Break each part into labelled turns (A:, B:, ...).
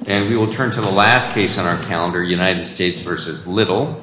A: And we will turn to the last case on our calendar, United States v. Little,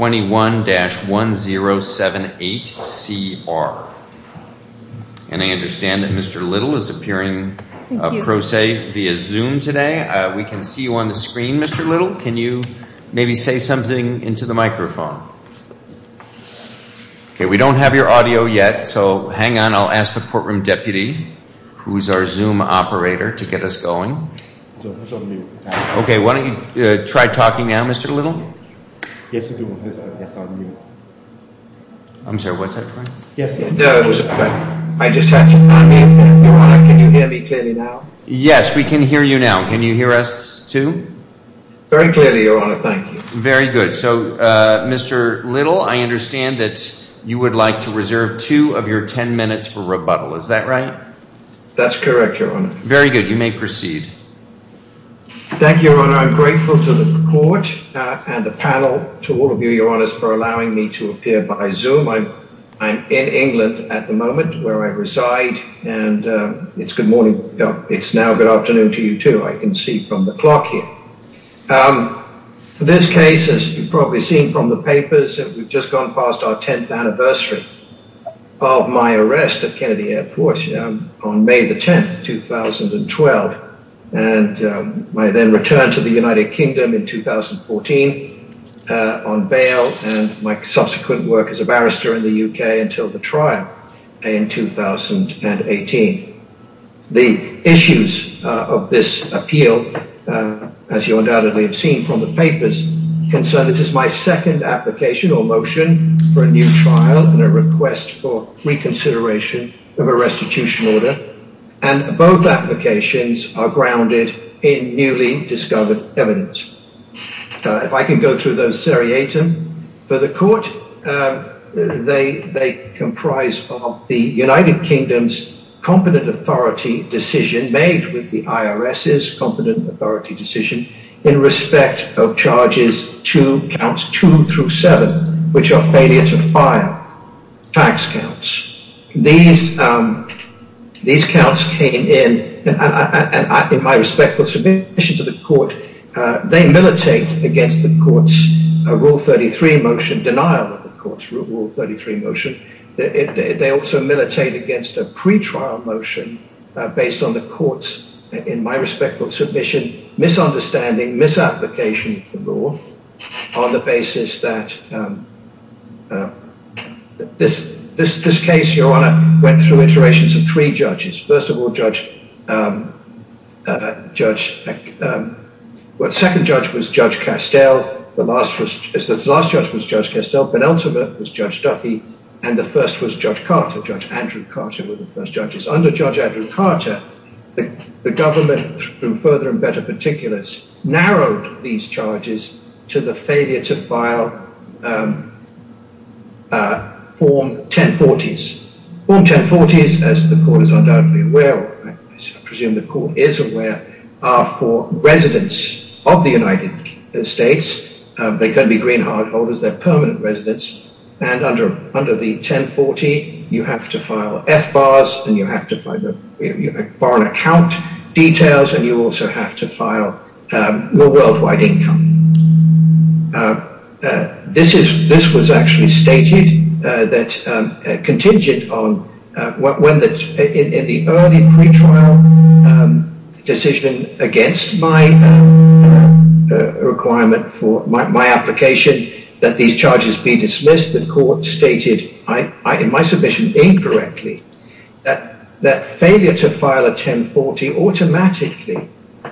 A: 21-1078CR. And I understand that Mr. Little is appearing pro se via Zoom today. We can see you on the screen, Mr. Little. Can you maybe say something into the microphone? Okay, we don't have your audio yet, so hang on. I'll ask the courtroom deputy, who's our Zoom operator, to get us going. Okay, why don't you try talking now, Mr. Little?
B: Yes, I do. Yes, I'm mute.
A: I'm sorry, what's that, Frank?
B: Yes, sir.
C: No, it was I just had to unmute. Your Honor, can you hear me clearly now?
A: Yes, we can hear you now. Can you hear us too?
C: Very clearly, Your Honor. Thank you.
A: Very good. So, Mr. Little, I understand that you would like to reserve 2 of your 10 minutes for rebuttal. Is that right?
C: That's correct, Your Honor.
A: Very good. You may proceed.
C: Thank you, Your Honor. I'm grateful to the court and the panel, to all of you, Your Honors, for allowing me to appear by Zoom. I'm in England at the moment, where I reside, and it's good morning. It's now good afternoon to you, too. I can see from the clock here. This case, as you've probably seen from the papers, we've just gone past our 10th anniversary of my arrest at Kennedy Airport on May the 10th, 2012. And I then returned to the United Kingdom in 2014 on bail, and my subsequent work as a barrister in the UK until the trial in 2018. The issues of this appeal, as you undoubtedly have seen from the papers, concern this is my second application or motion for a new trial and a request for reconsideration of a restitution order. And both applications are grounded in newly discovered evidence. If I can go through those seriatim for the court, they comprise of the United Kingdom's competent authority decision made with the IRS's competent authority decision in respect of charges counts 2 through 7, which are failure to file tax counts. These counts came in, and in my respectful submission to the court, they militate against the court's Rule 33 motion, denial of the court's Rule 33 motion. They also militate against a pretrial motion based on the court's, in my respectful submission, misunderstanding, misapplication of the law, on the basis that this case, Your Honor, went through iterations of 3 judges. First of all, second judge was Judge Castell. The last judge was Judge Castell. Penultimate was Judge Duffy, and the first was Judge Carter. Judge Andrew Carter were the first judges. Under Judge Andrew Carter, the government, through further and better particulars, narrowed these charges to the failure to file Form 1040s. Form 1040s, as the court is undoubtedly aware, or I presume the court is aware, are for residents of the United States. They can be green card holders, they're permanent residents. And under the 1040, you have to file FBARs, and you have to file foreign account details, and you also have to file your worldwide income. This was actually stated that contingent on when in the early pretrial decision against my requirement for my application that these charges be dismissed, the court stated, in my submission incorrectly, that failure to file a 1040 automatically,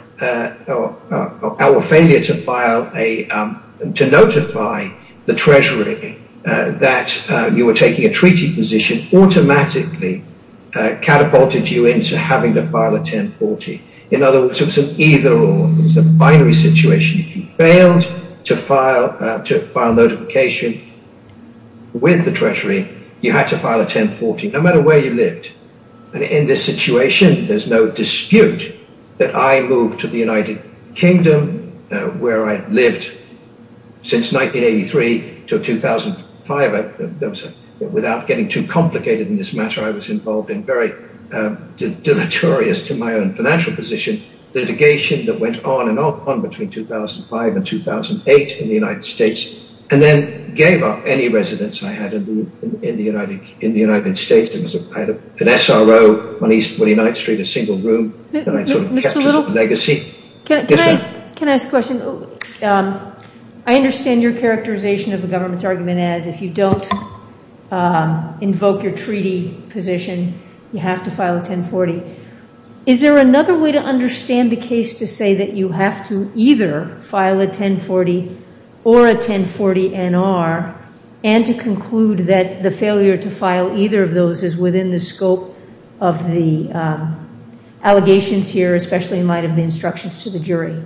C: or failure to file to notify the Treasury that you were taking a treaty position automatically catapulted you into having to file a 1040. In other words, it was an either or. It was a binary situation. If you failed to file notification with the Treasury, you had to file a 1040, no matter where you lived. And in this situation, there's no dispute that I moved to the United Kingdom, where I lived since 1983 till 2005. Without getting too complicated in this matter, I was involved in very deleterious to my own financial position litigation that went on and on between 2005 and 2008 in the United States, and then gave up any residence I had in the United States. I had an SRO on East 49th Street, a single room that I sort of kept as a legacy.
D: Can I ask a question? I understand your characterization of the government's argument as if you don't invoke your treaty position, you have to file a 1040. Is there another way to understand the case to say that you have to either file a 1040 or a 1040 NR, and to conclude that the failure to file either of those is within the scope of the allegations here, especially in light of the instructions to the jury?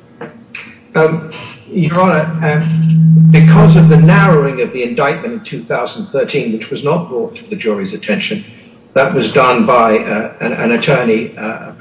C: Your Honor, because of the narrowing of the indictment in 2013, which was not brought to the jury's attention, that was done by an attorney, the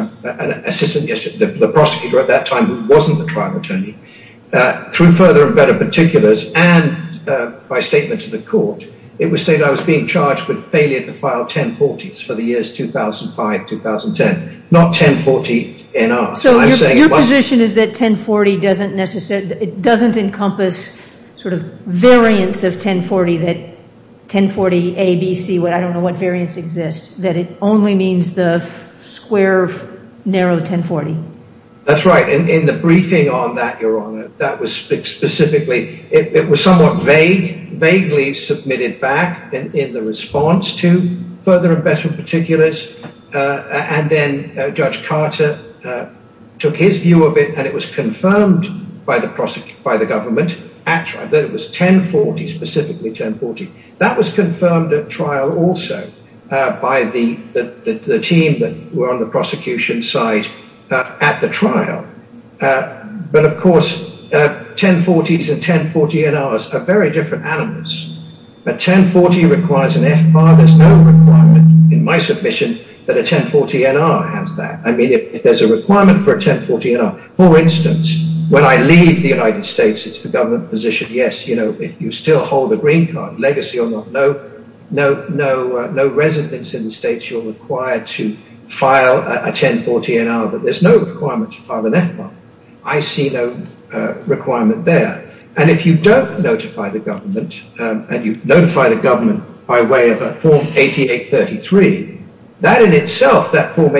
C: prosecutor at that time, who wasn't the trial attorney. Through further and better particulars and by statement to the court, it was stated I was being charged with failure to file 1040s for the years 2005-2010, not 1040 NR.
D: So your position is that 1040 doesn't encompass sort of variants of 1040, that 1040 A, B, C, I don't know what variants exist, that it only means the square, narrow 1040?
C: That's right. In the briefing on that, Your Honor, that was specifically, it was somewhat vaguely submitted back in the response to further and better particulars. And then Judge Carter took his view of it, and it was confirmed by the government at trial that it was 1040, specifically 1040. That was confirmed at trial also by the team that were on the prosecution side at the trial. But of course, 1040s and 1040 NRs are very different animals. A 1040 requires an FBAR. There's no requirement in my submission that a 1040 NR has that. I mean, if there's a requirement for a 1040 NR, for instance, when I leave the United States, it's the government position, yes, if you still hold a green card, legacy or not, no residence in the States, you're required to file a 1040 NR, but there's no requirement to file an FBAR. I see no requirement there. And if you don't notify the government, and you notify the government by way of a Form 8833, that in itself, that Form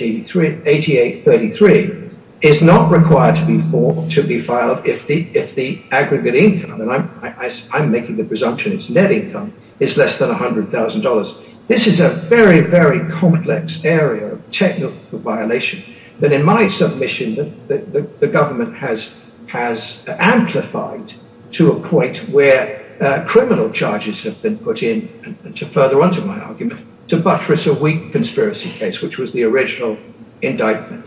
C: 8833, is not required to be filed if the aggregate income, and I'm making the presumption it's net income, is less than $100,000. This is a very, very complex area of technical violation that in my submission the government has amplified to a point where criminal charges have been put in, and to further onto my argument, to buttress a weak conspiracy case, which was the original indictment.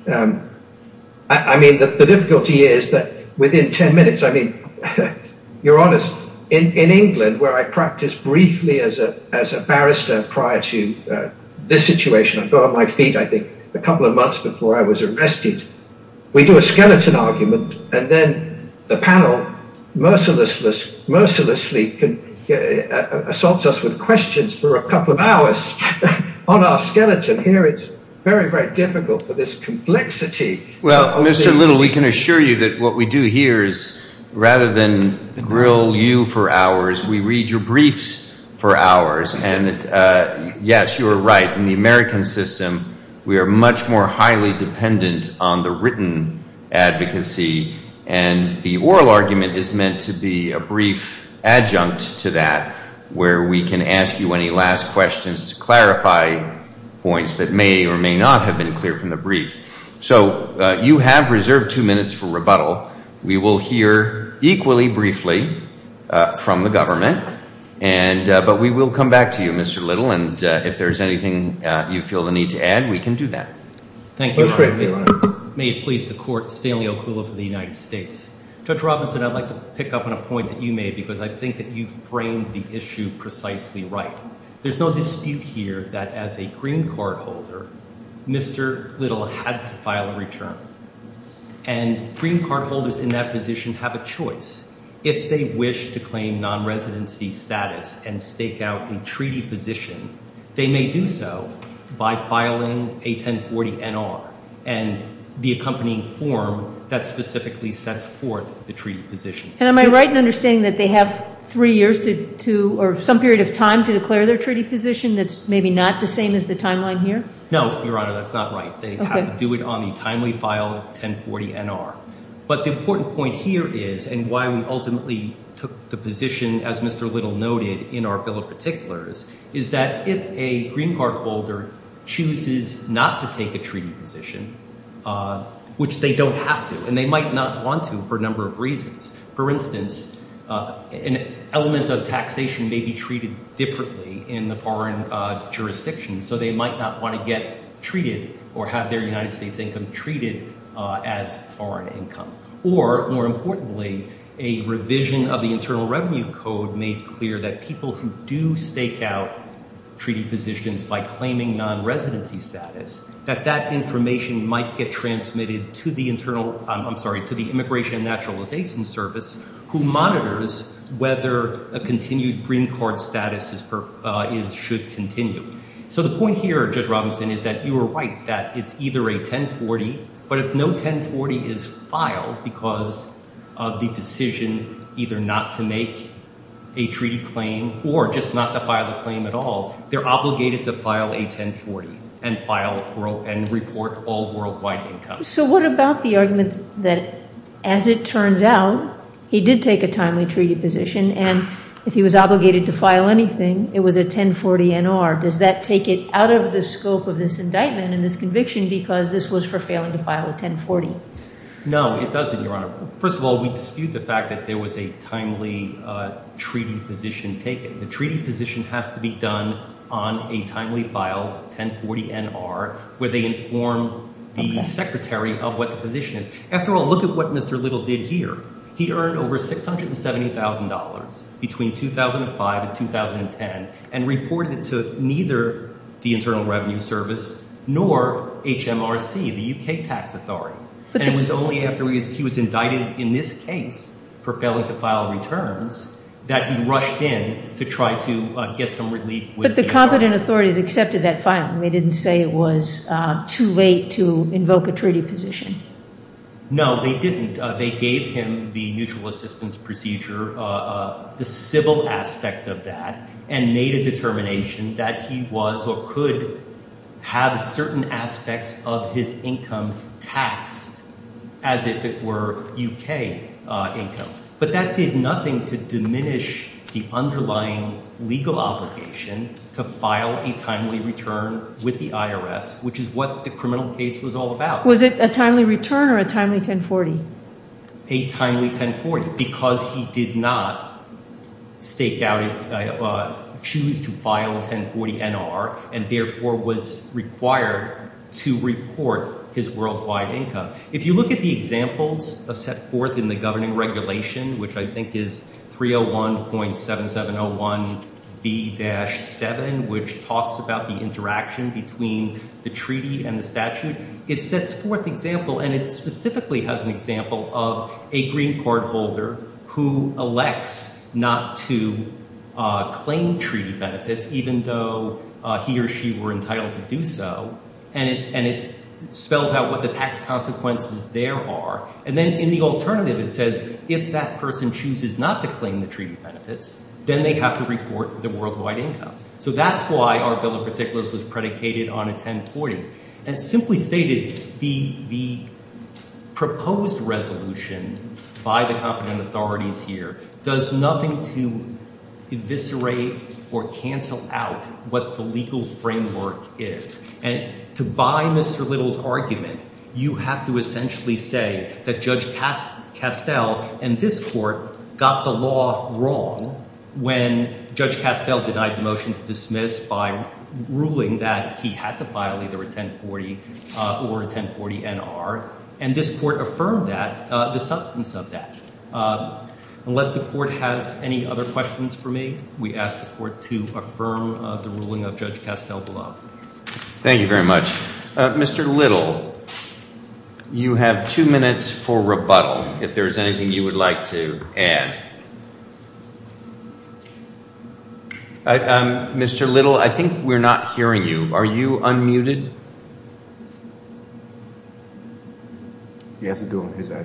C: I mean, the difficulty is that within 10 minutes, I mean, you're honest, in England, where I practiced briefly as a barrister prior to this situation, I got on my feet, I think, a couple of months before I was arrested. We do a skeleton argument, and then the panel mercilessly assaults us with questions for a couple of hours on our skeleton. Here it's very, very difficult for this complexity.
A: Well, Mr. Little, we can assure you that what we do here is, rather than grill you for hours, we read your briefs for hours. And yes, you are right. In the American system, we are much more highly dependent on the written advocacy, and the oral argument is meant to be a brief adjunct to that, where we can ask you any last questions to clarify points that may or may not have been clear from the brief. So you have reserved 2 minutes for rebuttal. We will hear equally briefly from the government, but we will come back to you, Mr. Little, and if there's anything you feel the need to add, we can do that.
E: Thank you, Your Honor. May it please the Court, Stanley Okula for the United States. Judge Robinson, I'd like to pick up on a point that you made, because I think that you've framed the issue precisely right. There's no dispute here that as a green card holder, Mr. Little had to file a return. And green card holders in that position have a choice. If they wish to claim non-residency status and stake out a treaty position, they may do so by filing a 1040 NR. And the accompanying form that specifically sets forth the treaty position.
D: And am I right in understanding that they have 3 years or some period of time to declare their treaty position that's maybe not the same as the timeline here?
E: No, Your Honor, that's not right. They have to do it on the timely filed 1040 NR. But the important point here is, and why we ultimately took the position, as Mr. Little noted, in our Bill of Particulars, is that if a green card holder chooses not to take a treaty position, which they don't have to, and they might not want to for a number of reasons. For instance, an element of taxation may be treated differently in the foreign jurisdictions, so they might not want to get treated or have their United States income treated as foreign income. Or, more importantly, a revision of the Internal Revenue Code made clear that people who do stake out treaty positions by claiming non-residency status, that information might get transmitted to the to the Immigration and Naturalization Service, who monitors whether a continued green card status should continue. So the point here, Judge Robinson, is that you are right that it's either a 1040, but if no 1040 is filed because of the decision either not to make a treaty claim or just not to file a claim at all, they're obligated to file a 1040 and report all worldwide income.
D: So what about the argument that, as it turns out, he did take a timely treaty position, and if he was obligated to file anything, it was a 1040 NR? Does that take it out of the scope of this indictment and this conviction because this was for failing to file a 1040?
E: No, it doesn't, Your Honor. First of all, we dispute the fact that there was a timely treaty position taken. The treaty position has to be done on a timely filed 1040 NR where they inform the secretary of what the position is. After all, look at what Mr. Little did here. He earned over $670,000 between 2005 and 2010 and reported it to neither the Internal Revenue Service nor HMRC, the UK tax authority. And it was only after he was indicted in this case for failing to file returns that he rushed in to try to get some relief.
D: But the competent authorities accepted that filing. They didn't say it was too late to invoke a treaty position.
E: No, they didn't. They gave him the mutual assistance procedure, the civil aspect of that, and made a determination that he was or could have certain aspects of his income taxed as if it were UK income. But that did nothing to diminish the underlying legal obligation to file a timely return with the IRS, which is what the criminal case was all about.
D: Was it a timely return or a timely 1040?
E: A timely 1040, because he did not stake out, choose to file a 1040 NR, and therefore was required to report his worldwide income. If you look at the examples set forth in the governing regulation, which I think is 301.7701B-7, which talks about the interaction between the treaty and the statute, it sets forth example, and it specifically has an example of a green card holder who elects not to claim treaty benefits, even though he or she were entitled to do so, and it spells out what the tax consequences there are. And then in the alternative, it says if that person chooses not to claim the treaty benefits, then they have to report the worldwide income. So that's why our Bill of Particulars was predicated on a 1040. And simply stated, the proposed resolution by the competent authorities here does nothing to eviscerate or cancel out what the legal framework is. And to buy Mr. Little's argument, you have to essentially say that Judge Castell and this court got the law wrong when Judge Castell denied the motion to dismiss by ruling that he had to file either a 1040 or a 1040 NR. And this court affirmed that, the substance of that. Unless the court has any other questions for me, we ask the court to affirm the ruling of Judge Castell below.
A: Thank you very much. Mr. Little, you have 2 minutes for rebuttal, if there's anything you would like to add. Mr. Little, I think we're not hearing you. Are you unmuted?
B: He has to do on his end.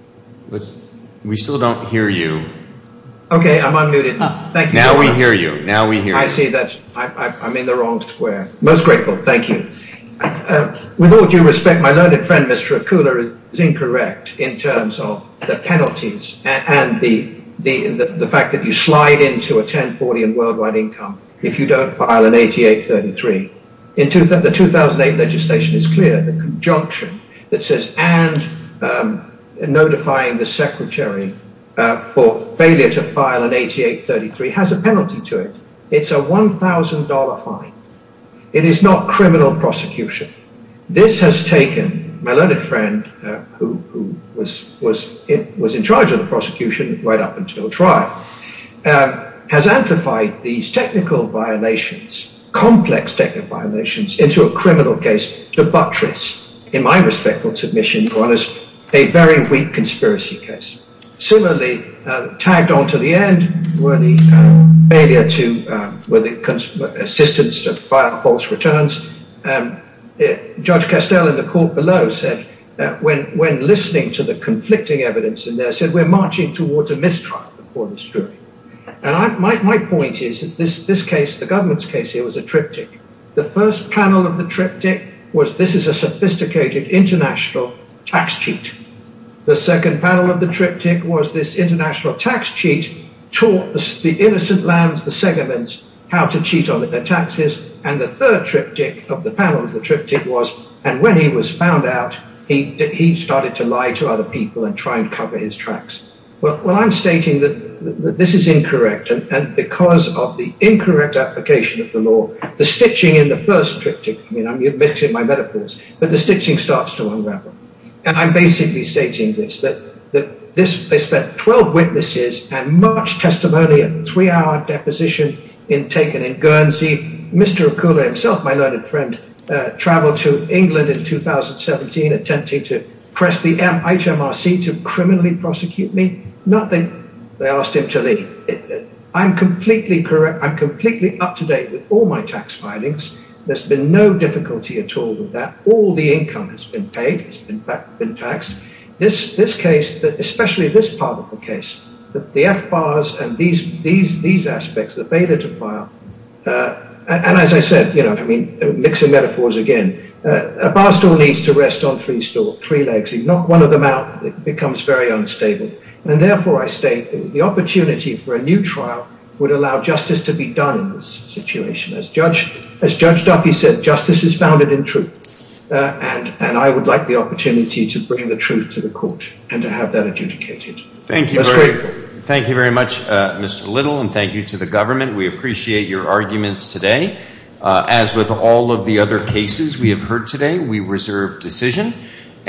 A: We still don't hear you.
C: Okay, I'm unmuted. Thank you.
A: Now we hear you. Now we hear you.
C: I see I'm in the wrong square. Most grateful. Thank you. With all due respect, my learned friend, Mr. Akula, is incorrect in terms of the penalties and the fact that you slide into a 1040 and worldwide income if you don't file an 8833. The 2008 legislation is clear. The conjunction that says and notifying the secretary for failure to file an 8833 has a penalty to it. It's a $1,000 fine. It is not criminal prosecution. This has taken my learned friend, who was in charge of the prosecution right up until trial, has amplified these technical violations, complex technical violations, into a criminal case to buttress, in my respectful submission, Your Honours, a very weak conspiracy case. Similarly, tagged on to the end were the failure to, assistance to file false returns. Judge Castell in the court below said, when listening to the conflicting evidence in there, said we're marching towards a mistrial before this jury. And my point is that this case, the government's case here, was a triptych. The first panel of the triptych was this is a sophisticated international tax cheat. The second panel of the triptych was this international tax cheat taught the innocent lambs, the Segaments, how to cheat on their taxes. And the third triptych of the panel of the triptych was, and when he was found out, he started to lie to other people and try and cover his tracks. Well, I'm stating that this is incorrect, and because of the incorrect application of the law, the stitching in the first triptych, I mean, I'm mixing my metaphors, but the stitching starts to unravel. And I'm basically stating this, that they spent 12 witnesses and much testimony, a 3-hour deposition taken in Guernsey. Mr. Akula himself, my learned friend, traveled to England in 2017, attempting to press the HMRC to criminally prosecute me. Nothing. They asked him to leave. I'm completely correct. I'm completely up to date with all my tax filings. There's been no difficulty at all with that. All the income has been paid. It's been taxed. This case, especially this part of the case, the FBARs and these aspects, the failure to file, and as I said, mixing metaphors again, a bar stool needs to rest on three legs. If you knock one of them out, it becomes very unstable. And therefore I state that the opportunity for a new trial would allow justice to be done in this situation. As Judge Duffy said, justice is founded in truth. And I would like the opportunity to bring the truth to the court and to have that adjudicated.
A: Thank you very much, Mr. Little, and thank you to the government. We appreciate your arguments today. As with all of the other cases we have heard today, we reserve decision.